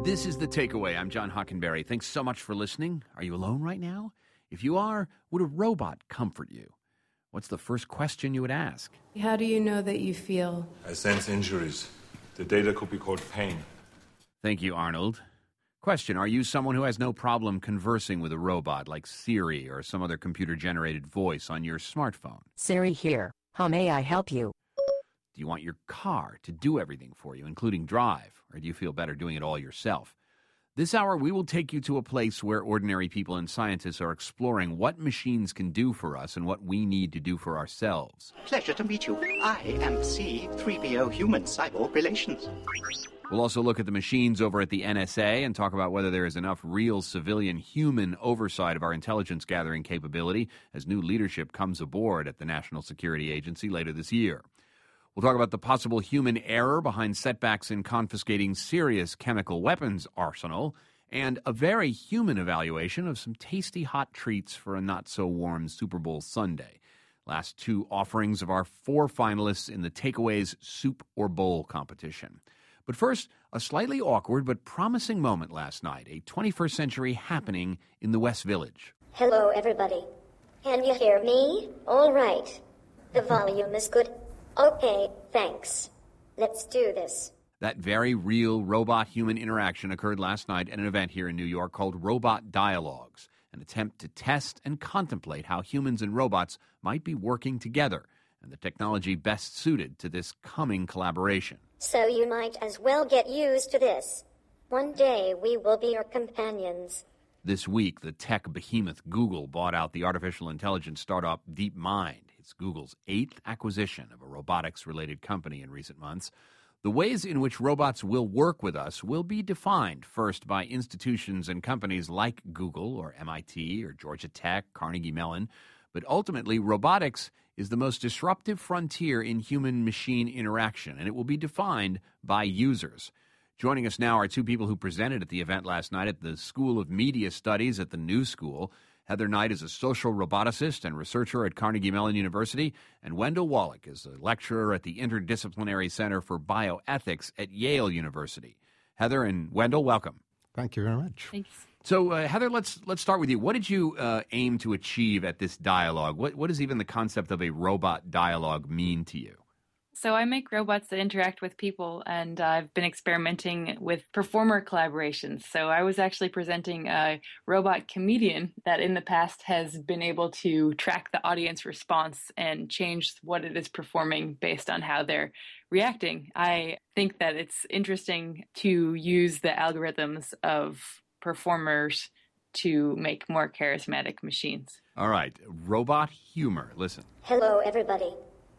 This is The Takeaway. I'm John Hockenberry. Thanks so much for listening. Are you alone right now? If you are, would a robot comfort you? What's the first question you would ask? How do you know that you feel? I sense injuries. The data could be called pain. Thank you, Arnold. Question, are you someone who has no problem conversing with a robot like Siri or some other computer-generated voice on your smartphone? Siri here. How may I help you? Do you want your car to do everything for you, including drive, or do you feel better doing it all yourself? This hour, we will take you to a place where ordinary people and scientists are exploring what machines can do for us and what we need to do for ourselves. Pleasure to meet you. I am C-3PO Human-Cyborg Relations. We'll also look at the machines over at the NSA and talk about whether there is enough real civilian human oversight of our intelligence gathering capability as new leadership comes aboard at the National Security Agency later this year. We'll talk about the possible human error behind setbacks in confiscating Syria's chemical weapons arsenal and a very human evaluation of some tasty hot treats for a not-so-warm Super Bowl Sunday. Last two offerings of our four finalists in the Takeaways Soup or Bowl competition. But first, a slightly awkward but promising moment last night, a 21st century happening in the West Village. Hello, everybody. Can you hear me? All right. The volume is good. Okay, thanks. Let's do this. That very real robot-human interaction occurred last night at an event here in New York called Robot Dialogues, an attempt to test and contemplate how humans and robots might be working together and the technology best suited to this coming collaboration. So you might as well get used to this. One day we will be your companions. This week, the tech behemoth Google bought out the artificial intelligence startup DeepMind. It's Google's 8th acquisition of a robotics-related company in recent months. The ways in which robots will work with us will be defined first by institutions and companies like Google or MIT or Georgia Tech, Carnegie Mellon. But ultimately, robotics is the most disruptive frontier in human-machine interaction, and it will be defined by users. Joining us now are two people who presented at the event last night at the School of Media Studies at the New School. Heather Knight is a social roboticist and researcher at Carnegie Mellon University, and Wendell Wallach is a lecturer at the Interdisciplinary Center for Bioethics at Yale University. Heather and Wendell, welcome. Thank you very much. Thanks. So, Heather, let's start with you. What did you aim to achieve at this dialogue? What does even the concept of a robot dialogue mean to you? So I make robots that interact with people, and I've been experimenting with performer collaborations. So I was actually presenting a robot comedian that in the past has been able to track the audience response and change what it is performing based on how they're reacting. I think that it's interesting to use the algorithms of performers to make more charismatic machines. All right, robot humor. Listen. Hello, everybody.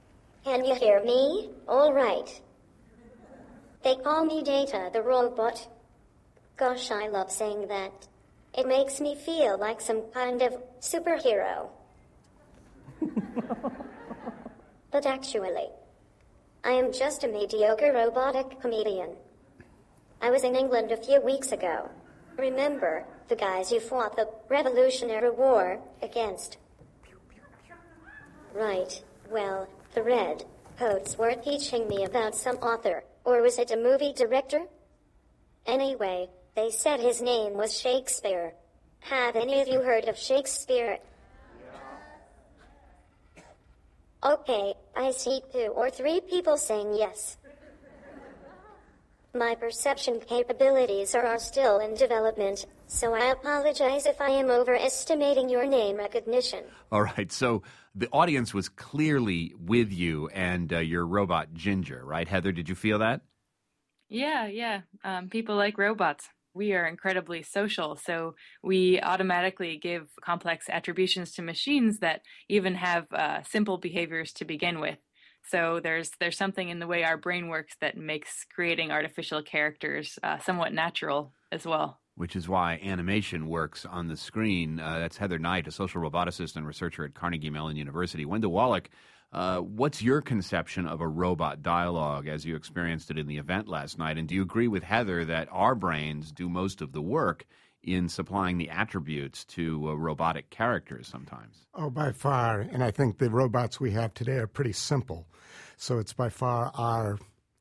Can you hear me? All right. They call me Data the robot. Gosh, I love saying that. It makes me feel like some kind of superhero. But actually, I am just a mediocre robotic comedian. I was in England a few weeks ago. Remember the guys you fought the Revolutionary War against? Right, well, the red coats were teaching me about some author, or was it a movie director? Anyway, they said his name was Shakespeare. Have any of you heard of Shakespeare? Okay, I see 2 or 3 people saying yes. My perception capabilities are still in development, so I apologize if I am overestimating your name recognition. All right, so the audience was clearly with you and your robot Ginger, right? Heather, did you feel that? Yeah. People like robots. We are incredibly social, so we automatically give complex attributions to machines that even have simple behaviors to begin with. So there's something in the way our brain works that makes creating artificial characters somewhat natural as well. Which is why animation works on the screen. That's Heather Knight, a social roboticist and researcher at Carnegie Mellon University. Wendell Wallach, what's your conception of a robot dialogue as you experienced it in the event last night? And do you agree with Heather that our brains do most of the work in supplying the attributes to robotic characters sometimes? Oh, by far. And I think the robots we have today are pretty simple. So it's by far our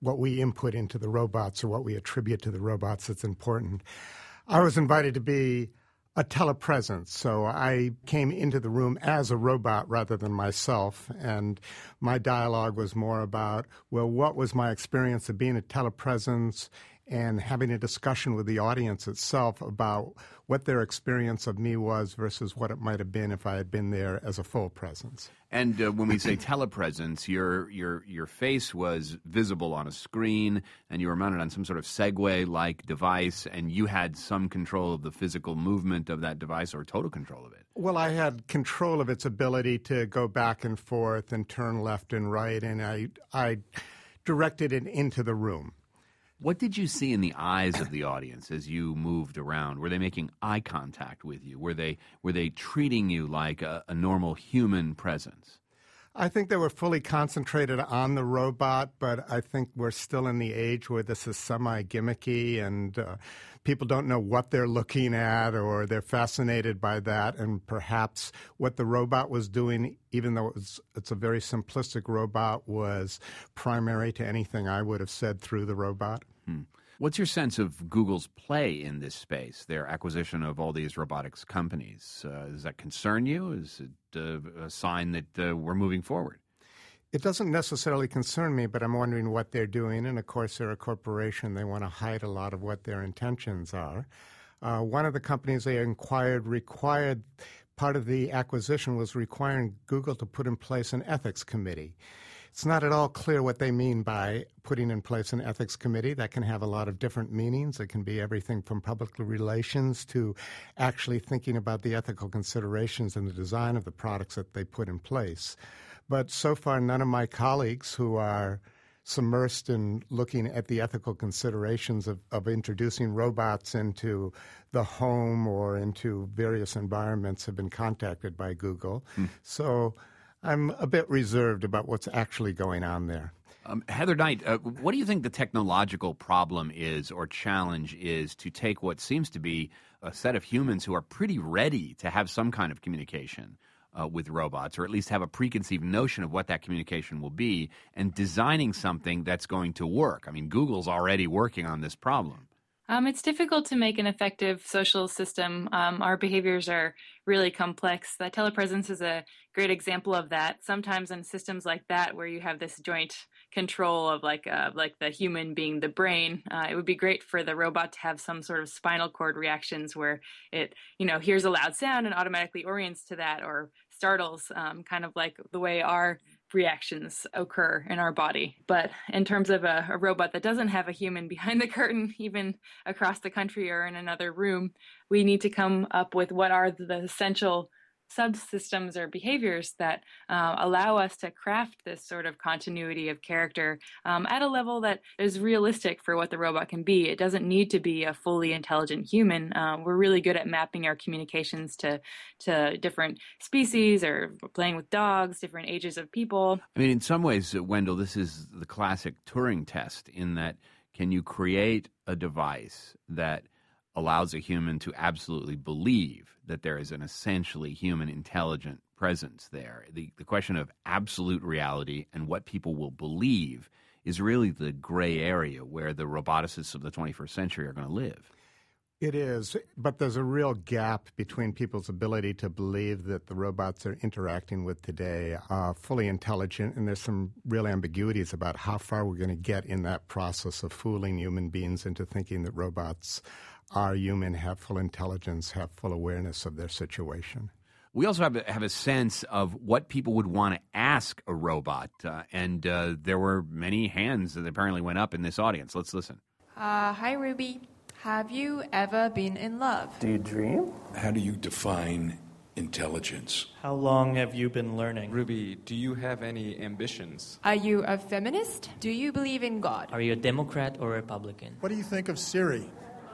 what we input into the robots or what we attribute to the robots that's important. I was invited to be a telepresence, so I came into the room as a robot rather than myself, and my dialogue was more about, well, what was my experience of being a telepresence and having a discussion with the audience itself about what their experience of me was versus what it might have been if I had been there as a full presence. And when we say telepresence, your face was visible on a screen, and you were mounted on some sort of Segway-like device, and you had some control of the physical movement of that device, or total control of it. Well, I had control of its ability to go back and forth and turn left and right, and I directed it into the room. What did you see in the eyes of the audience as you moved around? Were they making eye contact with you? Were they treating you like a normal human presence? I think they were fully concentrated on the robot, but I think we're still in the age where this is semi-gimmicky and people don't know what they're looking at, or they're fascinated by that, and perhaps what the robot was doing, even though it's a very simplistic robot, was primary to anything I would have said through the robot. What's your sense of Google's play in this space, their acquisition of all these robotics companies? Does that concern you? Is it a sign that we're moving forward? It doesn't necessarily concern me, but I'm wondering what they're doing. And, of course, they're a corporation. They want to hide a lot of what their intentions are. One of the companies they required part of the acquisition was requiring Google to put in place an ethics committee. It's not at all clear what they mean by putting in place an ethics committee. That can have a lot of different meanings. It can be everything from public relations to actually thinking about the ethical considerations and the design of the products that they put in place. But so far, none of my colleagues who are submersed in looking at the ethical considerations of introducing robots into the home or into various environments have been contacted by Google. So I'm a bit reserved about what's actually going on there. Heather Knight, what do you think the technological problem is or challenge is to take what seems to be a set of humans who are pretty ready to have some kind of communication with robots, or at least have a preconceived notion of what that communication will be, and designing something that's going to work? I mean, Google's already working on this problem. It's difficult to make an effective social system. Our behaviors are really complex. The telepresence is a great example of that. Sometimes in systems like that, where you have this joint control of like the human being the brain, it would be great for the robot to have some sort of spinal cord reactions where it, hears a loud sound and automatically orients to that, or startles, kind of like the way our reactions occur in our body. But in terms of a robot that doesn't have a human behind the curtain, even across the country or in another room, we need to come up with what are the essential subsystems or behaviors that allow us to craft this sort of continuity of character at a level that is realistic for what the robot can be. It doesn't need to be a fully intelligent human. We're really good at mapping our communications to different species, or playing with dogs, different ages of people. I mean, in some ways, Wendell, this is the classic Turing test, in that can you create a device that allows a human to absolutely believe that there is an essentially human intelligent presence there? The question of absolute reality and what people will believe is really the gray area where the roboticists of the 21st century are going to live. It is, but there's a real gap between people's ability to believe that the robots they're interacting with today are fully intelligent, and there's some real ambiguities about how far we're going to get in that process of fooling human beings into thinking that robots are human, have full intelligence, have full awareness of their situation. We also have a sense of what people would want to ask a robot, and there were many hands that apparently went up in this audience. Let's listen. Hi, Ruby. Have you ever been in love? Do you dream? How do you define intelligence? How long have you been learning? Ruby, do you have any ambitions? Are you a feminist? Do you believe in God? Are you a Democrat or Republican? What do you think of Siri?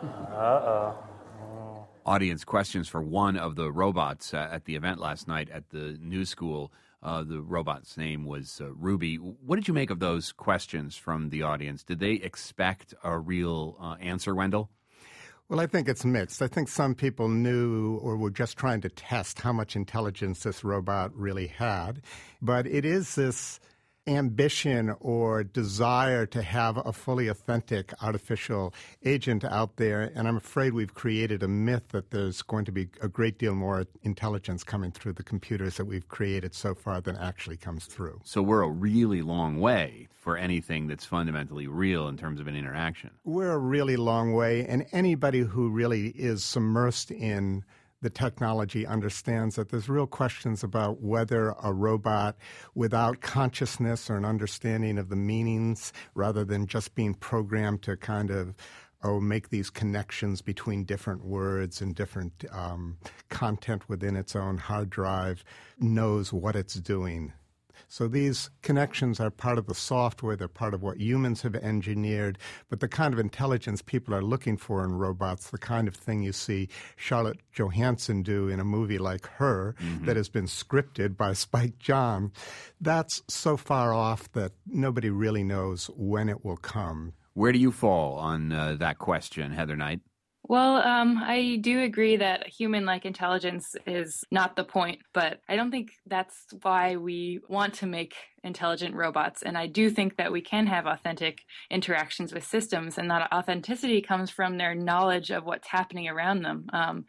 Audience questions for one of the robots at the event last night at the New School. The robot's name was Ruby. What did you make of those questions from the audience? Did they expect a real answer, Wendell? Well, I think it's mixed. I think some people knew or were just trying to test how much intelligence this robot really had. But it is this ambition or desire to have a fully authentic artificial agent out there, and I'm afraid we've created a myth that there's going to be a great deal more intelligence coming through the computers that we've created so far than actually comes through. So we're a really long way for anything that's fundamentally real in terms of an interaction. We're a really long way, and anybody who really is immersed in the technology understands that there's real questions about whether a robot without consciousness or an understanding of the meanings, rather than just being programmed to kind of make these connections between different words and different content within its own hard drive, knows what it's doing. So these connections are part of the software, they're part of what humans have engineered, but the kind of intelligence people are looking for in robots, the kind of thing you see Scarlett Johansson do in a movie like Her, that has been scripted by Spike Jonze, that's so far off that nobody really knows when it will come. Where do you fall on that question, Heather Knight? Well, I do agree that human-like intelligence is not the point, but I don't think that's why we want to make intelligent robots. And I do think that we can have authentic interactions with systems, and that authenticity comes from their knowledge of what's happening around them.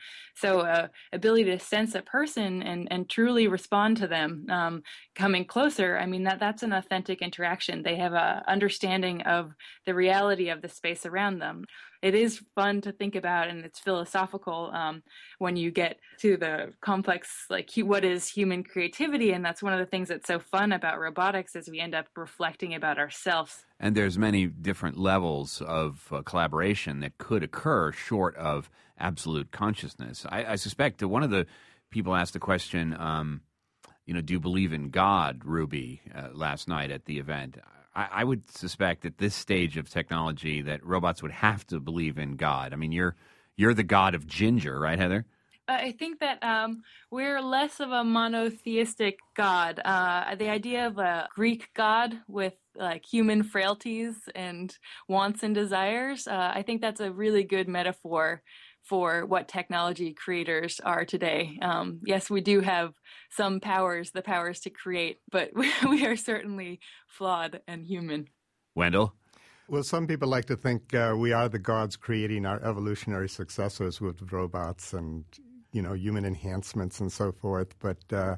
So ability to sense a person and truly respond to them, coming closer, I mean, that's an authentic interaction. They have a understanding of the reality of the space around them. It is fun to think about, and it's philosophical when you get to the complex, like what is human creativity, and that's one of the things that's so fun about robotics is we end up reflecting about ourselves. And there's many different levels of collaboration that could occur short of absolute consciousness. I suspect that one of the people asked the question, do you believe in God, Ruby, last night at the event? I would suspect at this stage of technology that robots would have to believe in God. I mean, you're the god of ginger, right, Heather? I think that we're less of a monotheistic God. The idea of a Greek God with like human frailties and wants and desires, I think that's a really good metaphor for what technology creators are today. Yes, we do have some powers, the powers to create, but we are certainly flawed and human. Wendell? Well, some people like to think we are the gods creating our evolutionary successors with robots and, human enhancements and so forth. But,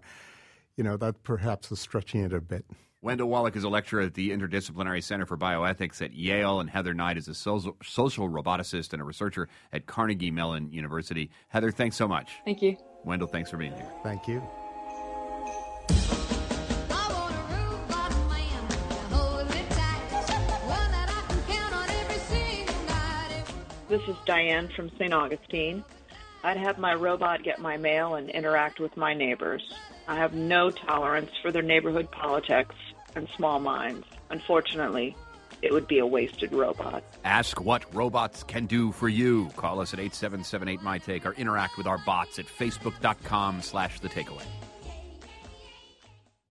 that perhaps is stretching it a bit. Wendell Wallach is a lecturer at the Interdisciplinary Center for Bioethics at Yale, and Heather Knight is a social roboticist and a researcher at Carnegie Mellon University. Heather, thanks so much. Thank you. Wendell, thanks for being here. Thank you. This is Diane from St. Augustine. I'd have my robot get my mail and interact with my neighbors. I have no tolerance for their neighborhood politics and small minds. Unfortunately, it would be a wasted robot. Ask what robots can do for you. Call us at 877-8MyTake or interact with our bots at facebook.com/thetakeaway.